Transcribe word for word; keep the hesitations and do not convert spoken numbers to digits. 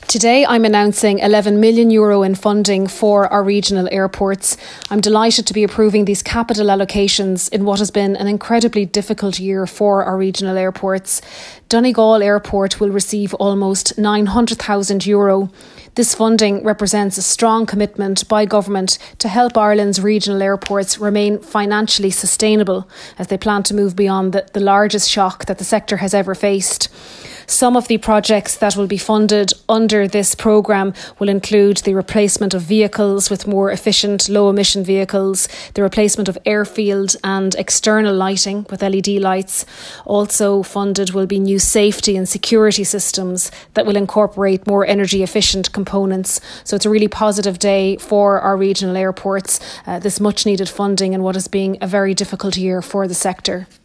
Today I'm announcing eleven million euro in funding for our regional airports. I'm delighted to be approving these capital allocations in what has been an incredibly difficult year for our regional airports. Donegal Airport will receive almost nine hundred thousand euro. This funding represents a strong commitment by government to help Ireland's regional airports remain financially sustainable as they plan to move beyond the, the largest shock that the sector has ever faced. Some of the projects that will be funded under this programme will include the replacement of vehicles with more efficient low-emission vehicles, the replacement of airfield and external lighting with L E D lights. Also funded will be new safety and security systems that will incorporate more energy-efficient components. So it's a really positive day for our regional airports, uh, this much-needed funding in what has been a very difficult year for the sector.